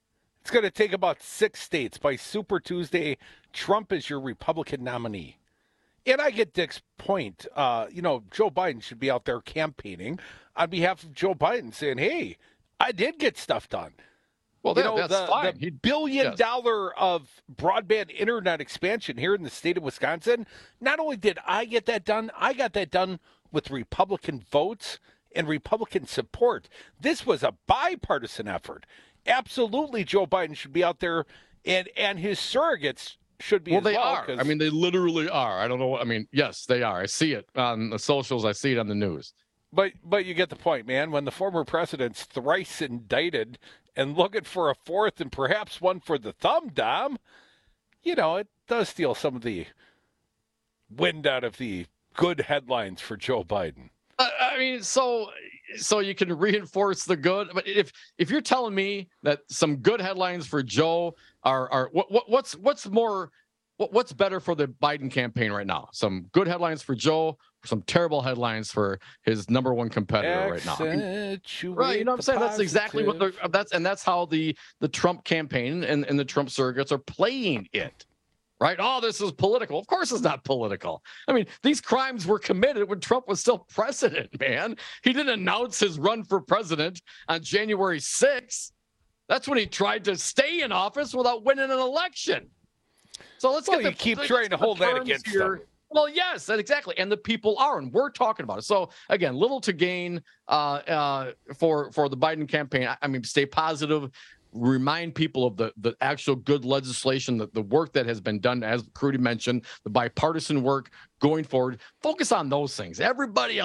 It's going to take about 6 states. By Super Tuesday, Trump is your Republican nominee. And I get Dick's point. Joe Biden should be out there campaigning on behalf of Joe Biden, saying, hey, I did get stuff done. Well, that's fine. The $1 billion of broadband internet expansion here in the state of Wisconsin, not only did I get that done, I got that done with Republican votes and Republican support. This was a bipartisan effort. Absolutely, Joe Biden should be out there, and his surrogates should be as well. Well, they are. I mean, they literally are. I don't know. I mean, yes, they are. I see it on the socials. I see it on the news. But you get the point, man. When the former president's thrice indicted and looking for a fourth and perhaps one for the thumb, Dom, it does steal some of the wind out of the good headlines for Joe Biden. I mean, so you can reinforce the good, but if you're telling me that some good headlines for Joe are what's better for the Biden campaign right now? Some good headlines for Joe, or some terrible headlines for his number one competitor right now? Right, you know what I'm saying? That's exactly what that's how the Trump campaign and the Trump surrogates are playing it. Right? Oh, this is political. Of course it's not political. I mean, these crimes were committed when Trump was still president, man. He didn't announce his run for president on January 6th. That's when he tried to stay in office without winning an election. So let's keep trying to hold that against them. Well, yes, exactly. And the people are, and we're talking about it. So again, little to gain for the Biden campaign. I mean, stay positive. Remind people of the actual good legislation, the work that has been done, as Crudy mentioned, the bipartisan work going forward. Focus on those things. Everybody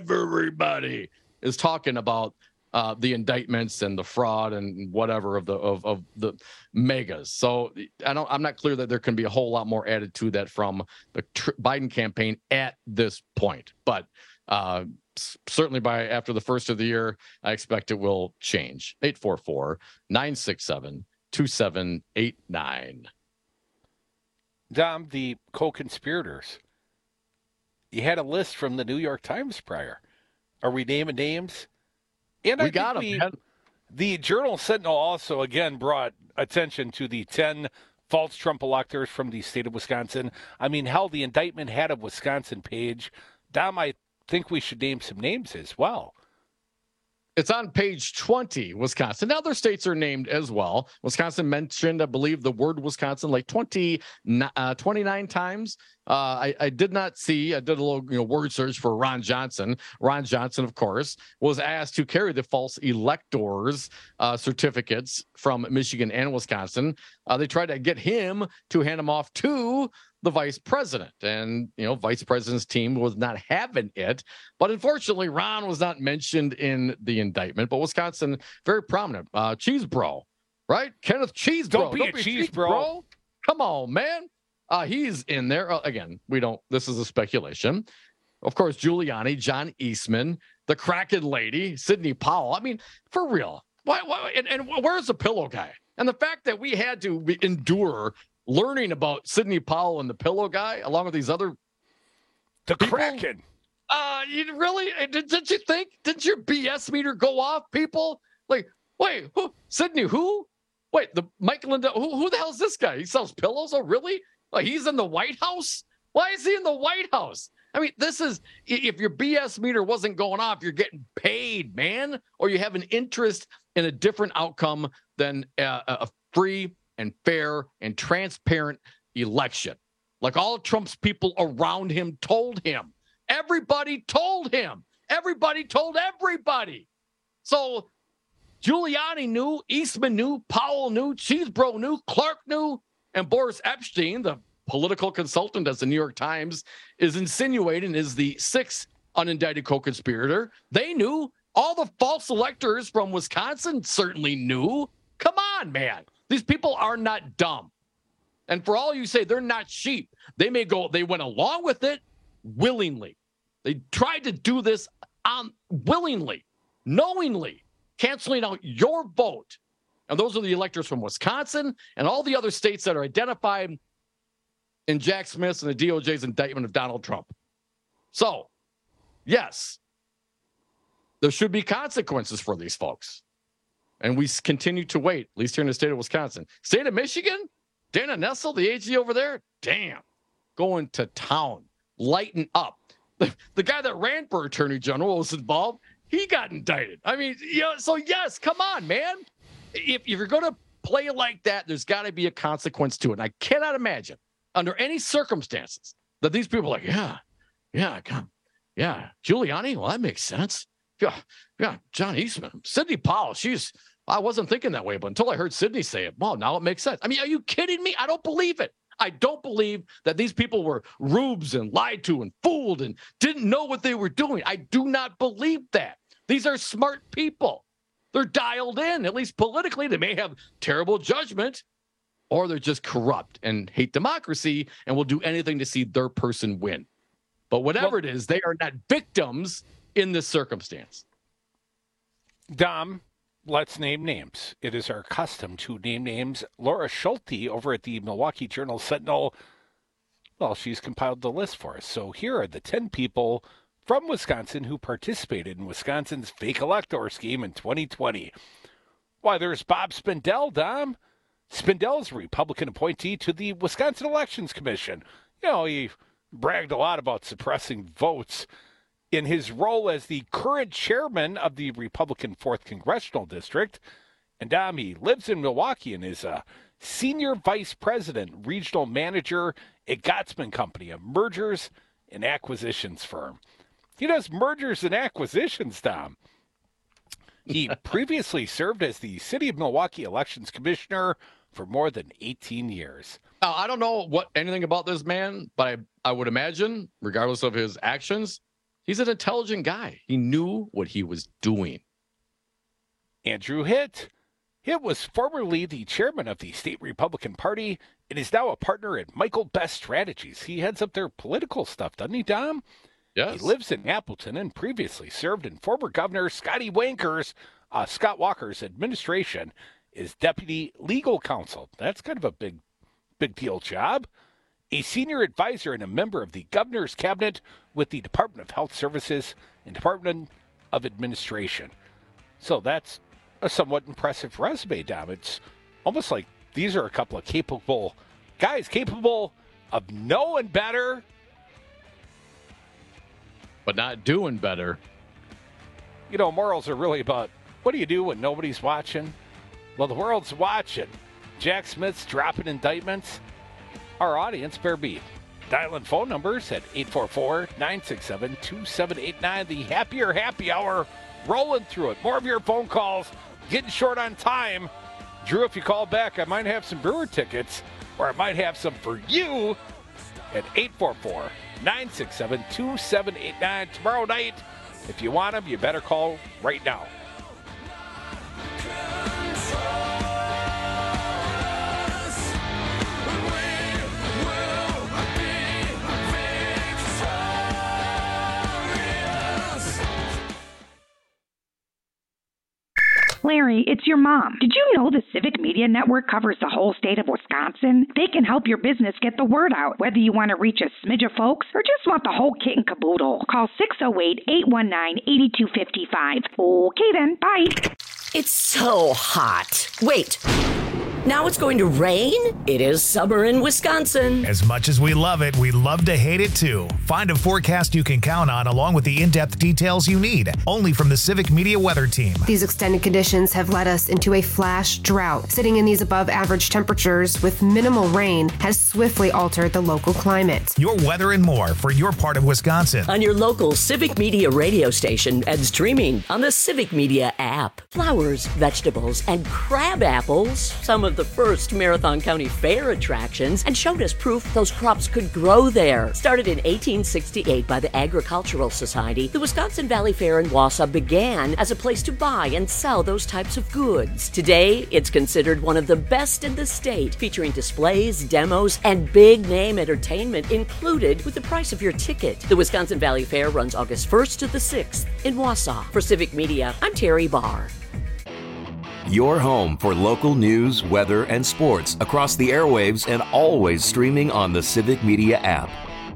is talking about the indictments and the fraud and whatever of the megas. So I'm not clear that there can be a whole lot more added to that from the Biden campaign at this point. But certainly by after the first of the year, I expect it will change. 844-967-2789. Dom, the co-conspirators. You had a list from the New York Times prior. Are we naming names? And we got them. The Journal-Sentinel also, again, brought attention to the 10 false Trump electors from the state of Wisconsin. I mean, hell, the indictment had a Wisconsin page. Dom, I think we should name some names as well. It's on page 20, Wisconsin. Now, other states are named as well. Wisconsin mentioned, I believe, the word Wisconsin like 29 times. I did not see. I did a little word search for Ron Johnson. Ron Johnson, of course, was asked to carry the false electors certificates from Michigan and Wisconsin. They tried to get him to hand them off to the vice president, and vice president's team was not having it. But unfortunately, Ron was not mentioned in the indictment. But Wisconsin, very prominent. Cheese Bro, right? Kenneth Cheese Bro. Don't be a cheese bro. Come on, man. He's in there. Again, we don't. This is a speculation. Of course, Giuliani, John Eastman, the Kraken lady, Sidney Powell. I mean, for real. Why and where's the pillow guy? And the fact that we had to endure learning about Sidney Powell and the pillow guy, along with these other people. Kraken. You really did you think? Did your BS meter go off, people? Like, wait, who? Sidney who? Wait, the Mike Lindell. Who the hell is this guy? He sells pillows. Oh, really? Like, he's in the White House? Why is he in the White House? I mean, this is, if your BS meter wasn't going off, you're getting paid, man, or you have an interest in a different outcome than a free and fair and transparent election. Like all Trump's people around him told him. Everybody told him. Everybody told everybody. So Giuliani knew, Eastman knew, Powell knew, Cheesebro knew, Clark knew, and Boris Epshteyn, the political consultant, as the New York Times is insinuating, is the sixth unindicted co-conspirator. They knew. All the false electors from Wisconsin certainly knew. Come on, man. These people are not dumb. And for all you say they're not sheep, they went along with it willingly. They tried to do this willingly, knowingly, canceling out your vote. And those are the electors from Wisconsin and all the other states that are identified in Jack Smith's and the DOJ's indictment of Donald Trump. So, yes, there should be consequences for these folks. And we continue to wait, at least here in the state of Wisconsin. State of Michigan, Dana Nessel, the AG over there, damn, going to town, lighten up. The guy that ran for attorney general was involved. He got indicted. I mean, so yes, come on, man. If you're going to play like that, there's got to be a consequence to it. And I cannot imagine under any circumstances that these people are like, Giuliani, well, that makes sense. Yeah, John Eastman, Sidney Powell, I wasn't thinking that way, but until I heard Sidney say it, well, now it makes sense. I mean, are you kidding me? I don't believe it. I don't believe that these people were rubes and lied to and fooled and didn't know what they were doing. I do not believe that. These are smart people. They're dialed in, at least politically. They may have terrible judgment, or they're just corrupt and hate democracy and will do anything to see their person win. But whatever it is, they are not victims in this circumstance. Dom, let's name names. It is our custom to name names. Laura Schulte over at the Milwaukee Journal-Sentinel, well, she's compiled the list for us. So here are the 10 people from Wisconsin who participated in Wisconsin's fake elector scheme in 2020. Why, there's Bob Spindell, Dom. Spindell is a Republican appointee to the Wisconsin Elections Commission. He bragged a lot about suppressing votes in his role as the current chairman of the Republican 4th Congressional District. And Dom, he lives in Milwaukee and is a senior vice president, regional manager at Gottsman Company, a mergers and acquisitions firm. He does mergers and acquisitions, Dom. He previously served as the City of Milwaukee Elections Commissioner for more than 18 years. Now, I don't know anything about this man, but I would imagine, regardless of his actions, he's an intelligent guy. He knew what he was doing. Andrew Hitt. Hitt was formerly the chairman of the state Republican Party and is now a partner at Michael Best Strategies. He heads up their political stuff, doesn't he, Dom? Yes. He lives in Appleton and previously served in former Governor Scott Walker's administration as deputy legal counsel. That's kind of a big deal job. A senior advisor and a member of the governor's cabinet with the Department of Health Services and Department of Administration. So that's a somewhat impressive resume, Dom. It's almost like these are a couple of capable guys, capable of knowing better, but not doing better. Morals are really about what do you do when nobody's watching? Well, the world's watching. Jack Smith's dropping indictments. Our audience better be dialing phone numbers at 844-967-2789. The Happier Happy Hour, rolling through it. More of your phone calls, getting short on time. Drew, if you call back, I might have some Brewer tickets, or I might have some for you at 844-967-2789. Tomorrow night, if you want them, you better call right now. Larry, it's your mom. Did you know the Civic Media Network covers the whole state of Wisconsin? They can help your business get the word out, whether you want to reach a smidge of folks or just want the whole kit and caboodle. Call 608-819-8255. Okay then, bye. It's so hot. Wait. Now it's going to rain? It is summer in Wisconsin. As much as we love it, we love to hate it too. Find a forecast you can count on along with the in-depth details you need. Only from the Civic Media Weather Team. These extended conditions have led us into a flash drought. Sitting in these above average temperatures with minimal rain has swiftly altered the local climate. Your weather and more for your part of Wisconsin. On your local Civic Media radio station and streaming on the Civic Media app. Flowers, vegetables, and crab apples. Some of the first Marathon County Fair attractions and showed us proof those crops could grow there. Started in 1868 by the Agricultural Society, the Wisconsin Valley Fair in Wausau began as a place to buy and sell those types of goods. Today, it's considered one of the best in the state, featuring displays, demos, and big-name entertainment included with the price of your ticket. The Wisconsin Valley Fair runs August 1st to the 6th in Wausau. For Civic Media, I'm Terry Barr. Your home for local news, weather, and sports across the airwaves and always streaming on the Civic Media app.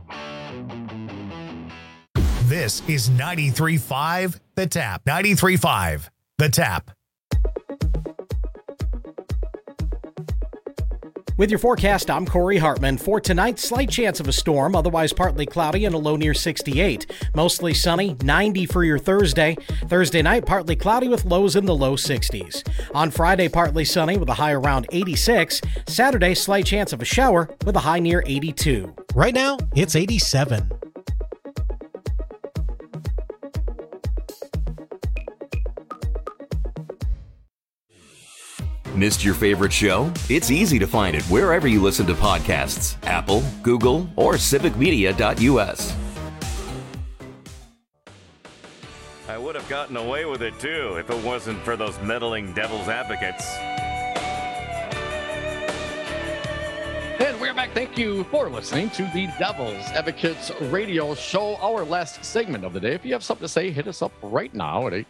This is 93.5 The Tap. 93.5 The Tap. With your forecast, I'm Corey Hartman. For tonight, slight chance of a storm, otherwise partly cloudy and a low near 68. Mostly sunny, 90 for your Thursday. Thursday night, partly cloudy with lows in the low 60s. On Friday, partly sunny with a high around 86. Saturday, slight chance of a shower with a high near 82. Right now, it's 87. Missed your favorite show? It's easy to find it wherever you listen to podcasts. Apple, Google, or civicmedia.us. I would have gotten away with it too if it wasn't for those meddling devil's advocates. And we're back. Thank you for listening to the Devil's Advocates Radio Show, our last segment of the day. If you have something to say, hit us up right now at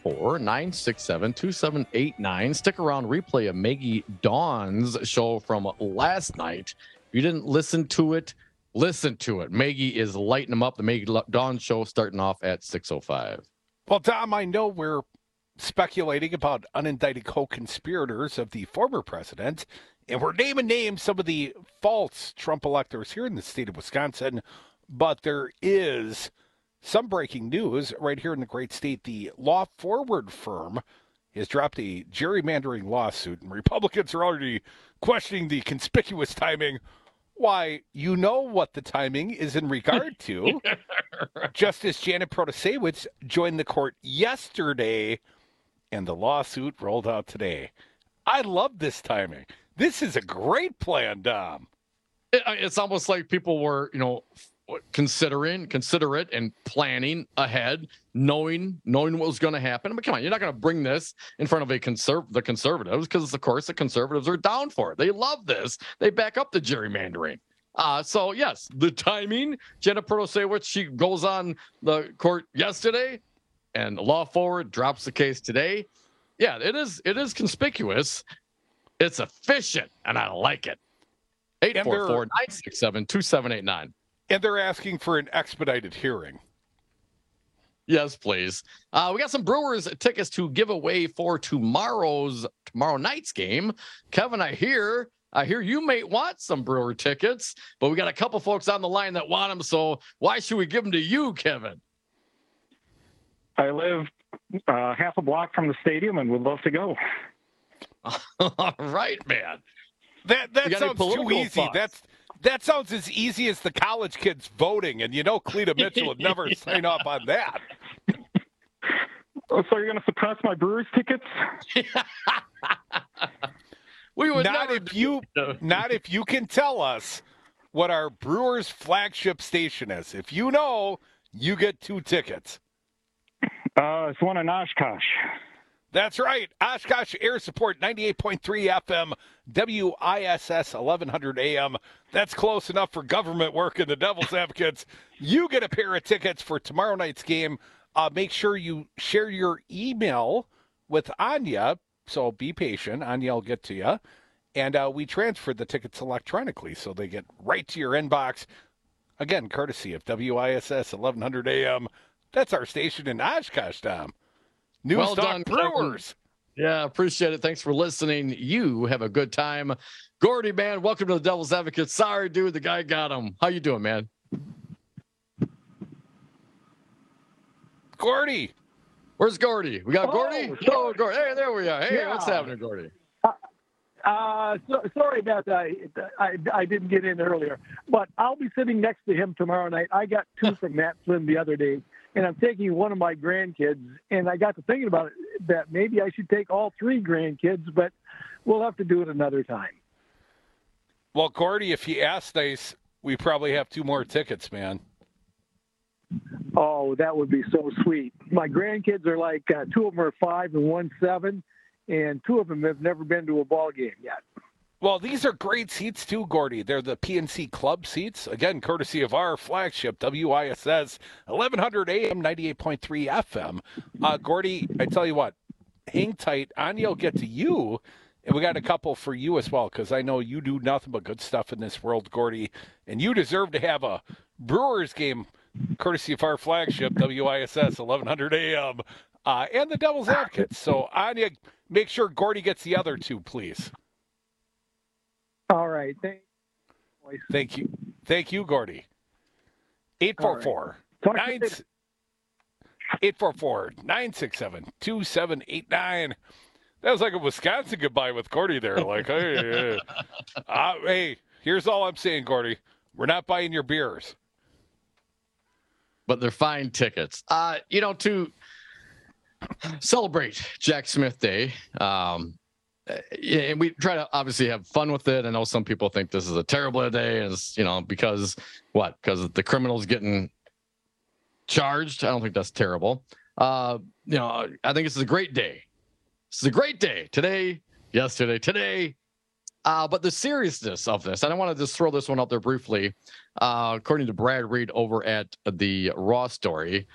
844-967-2789. Stick around, replay of Maggie Dawn's show from last night. If you didn't listen to it, listen to it. Maggie is lighting them up. The Maggie Dawn show starting off at 6:05. Well, Dom, I know we're speculating about unindicted co-conspirators of the former president, and we're naming names, some of the false Trump electors here in the state of Wisconsin, but there is some breaking news right here in the great state. The Law Forward firm has dropped a gerrymandering lawsuit, and Republicans are already questioning the conspicuous timing. Why, you know what the timing is in regard to. Justice Janet Protasewicz joined the court yesterday, and the lawsuit rolled out today. I love this timing. This is a great plan, Dom. It's almost like people were, considerate and planning ahead, knowing what was going to happen. But come on, you're not going to bring this in front of the conservatives because, of course, the conservatives are down for it. They love this. They back up the gerrymandering. So, yes, the timing. Jenna Protasewicz, she goes on the court yesterday, and the Law Forward drops the case today. Yeah, it is conspicuous. It's efficient, and I like it. 844-967-2789. And they're asking for an expedited hearing. Yes, please. We got some Brewers tickets to give away for tomorrow night's game. Kevin, I hear you may want some Brewer tickets, but we got a couple folks on the line that want them, so why should we give them to you, Kevin? I live half a block from the stadium and would love to go. All right, man. That sounds too easy. That sounds as easy as the college kids voting, and Cleta Mitchell would never sign up on that. Oh, so you're going to suppress my Brewers tickets? We would not if you can tell us what our Brewers flagship station is. If you know, you get 2 tickets. It's one in Oshkosh. That's right. Oshkosh Air Support, 98.3 FM, WISS 1100 AM. That's close enough for government work in the Devil's Advocates. You get a pair of tickets for tomorrow night's game. Make sure you share your email with Anya, so be patient. Anya will get to you. And we transfer the tickets electronically, so they get right to your inbox. Again, courtesy of WISS 1100 AM. That's our station in Oshkosh, Tom. Well done, Brewers. Yeah, appreciate it. Thanks for listening. You have a good time. Gordy, man, welcome to the Devil's Advocate. Sorry, dude, the guy got him. How you doing, man? Gordy. Where's Gordy? We got Gordy? Oh, Gordy. Hey, there we are. Hey, yeah. What's happening, Gordy? Sorry about that. I didn't get in earlier, but I'll be sitting next to him tomorrow night. I got 2 from Matt Flynn the other day, and I'm taking one of my grandkids, and I got to thinking about it, that maybe I should take all 3 grandkids, but we'll have to do it another time. Well, Gordy, if you ask nice, we probably have 2 more tickets, man. Oh, that would be so sweet. My grandkids are like 2 of them are 5 and 1's 7, and 2 of them have never been to a ball game yet. Well, these are great seats too, Gordy. They're the PNC Club seats. Again, courtesy of our flagship, WISS 1100 AM, 98.3 FM. Gordy, I tell you what, hang tight. Anya will get to you, and we got a couple for you as well, because I know you do nothing but good stuff in this world, Gordy, and you deserve to have a Brewers game, courtesy of our flagship, WISS 1100 AM, and the Devil's Advocates. So, Anya, make sure Gordy gets the other 2, please. All right. Thank you. Thank you, Gordy. 844-967-2789. That was like a Wisconsin goodbye with Gordy there. Like, hey, hey, here's all I'm saying, Gordy. We're not buying your beers. But they're fine tickets. To celebrate Jack Smith Day, and we try to obviously have fun with it. I know some people think this is a terrible day, because the criminal's getting charged. I don't think that's terrible. I think this is a great day. This is a great day. Today, yesterday, today. But the seriousness of this, and I want to just throw this one out there briefly. According to Brad Reed over at the Raw Story,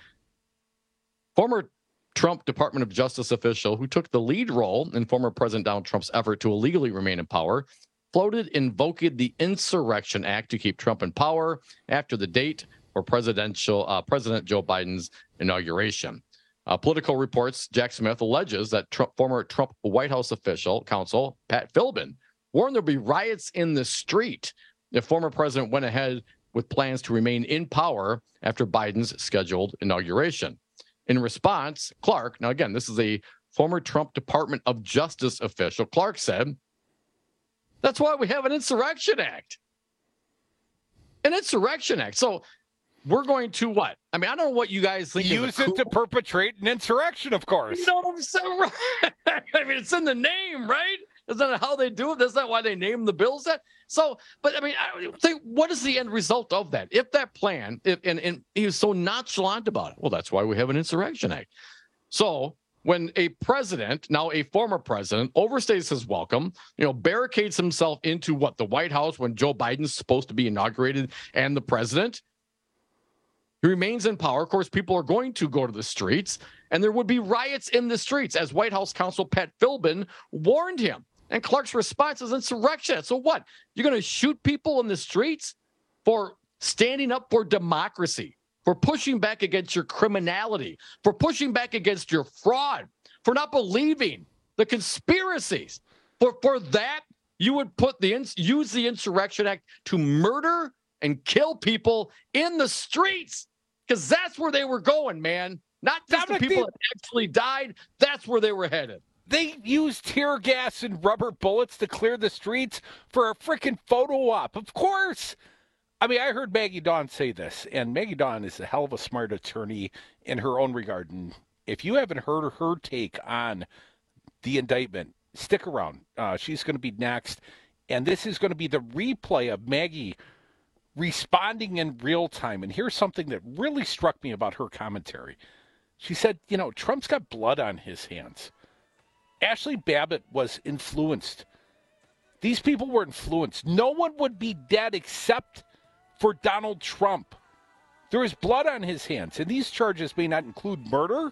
former Trump Department of Justice official who took the lead role in former President Donald Trump's effort to illegally remain in power floated invoking the Insurrection Act to keep Trump in power after the date for President Joe Biden's inauguration. Political reports, Jack Smith alleges that former Trump White House official counsel Pat Philbin warned there'll be riots in the street if former president went ahead with plans to remain in power after Biden's scheduled inauguration. In response, Clark, now again, this is a former Trump Department of Justice official, Clark said, that's why we have an Insurrection Act. An Insurrection Act. So we're going to what? I mean, I don't know what you guys think. Use it to perpetrate an insurrection, of course. You know what I'm saying? Right. I mean, it's in the name, right? Isn't that how they do it? That's not why they name the bills that. So, but I mean, what is the end result of that? If that plan, and he was so nonchalant about it, well, that's why we have an Insurrection Act. So when a president, now a former president, overstays his welcome, barricades himself into the White House when Joe Biden's supposed to be inaugurated and the president, he remains in power. Of course, people are going to go to the streets, and there would be riots in the streets, as White House counsel Pat Philbin warned him. And Clark's response is insurrection. So what? You're going to shoot people in the streets for standing up for democracy, for pushing back against your criminality, for pushing back against your fraud, for not believing the conspiracies. For that, you would use the Insurrection Act to murder and kill people in the streets, because that's where they were going, man. Not just the people that actually died. That's where they were headed. They used tear gas and rubber bullets to clear the streets for a freaking photo op. Of course. I mean, I heard Maggie Dawn say this, and Maggie Dawn is a hell of a smart attorney in her own regard. And if you haven't heard her take on the indictment, stick around. She's going to be next. And this is going to be the replay of Maggie responding in real time. And here's something that really struck me about her commentary. She said, Trump's got blood on his hands. Ashley Babbitt was influenced. These people were influenced. No one would be dead except for Donald Trump. There is blood on his hands, and these charges may not include murder,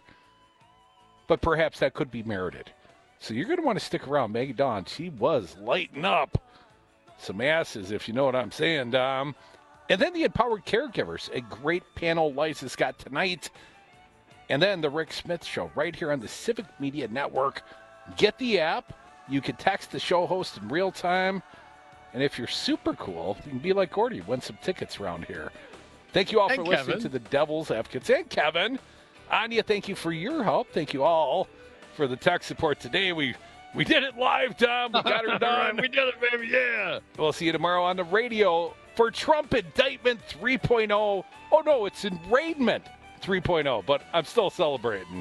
but perhaps that could be merited. So you're going to want to stick around. Maggie Dawn, she was lighting up some asses, if you know what I'm saying. And then the Empowered Caregivers, a great panel Liza's got tonight. And then the Rick Smith Show right here on the Civic Media Network. Get the app. You can text the show host in real time. And if you're super cool, you can be like Gordy, win some tickets around here. Thank you all for listening to the Devil's Advocates. And Kevin, Anya, thank you for your help. Thank you all for the tech support today. We did it live, Tom. We got her done. We did it, baby. Yeah. We'll see you tomorrow on the radio for Trump Indictment 3.0. Oh, no, it's Enraidment 3.0, but I'm still celebrating.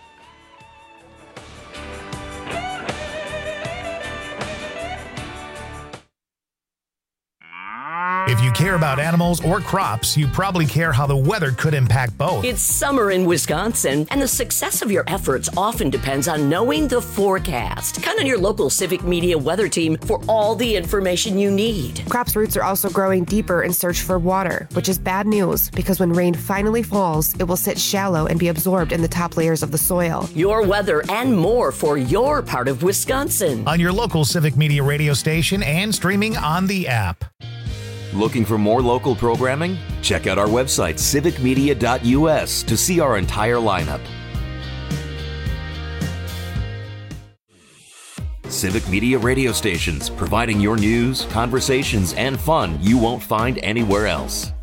If you care about animals or crops, you probably care how the weather could impact both. It's summer in Wisconsin, and the success of your efforts often depends on knowing the forecast. Count on your local Civic Media weather team for all the information you need. Crops' roots are also growing deeper in search for water, which is bad news because when rain finally falls, it will sit shallow and be absorbed in the top layers of the soil. Your weather and more for your part of Wisconsin. On your local Civic Media radio station and streaming on the app. Looking for more local programming? Check out our website, civicmedia.us, to see our entire lineup. Civic Media radio stations, providing your news, conversations, and fun you won't find anywhere else.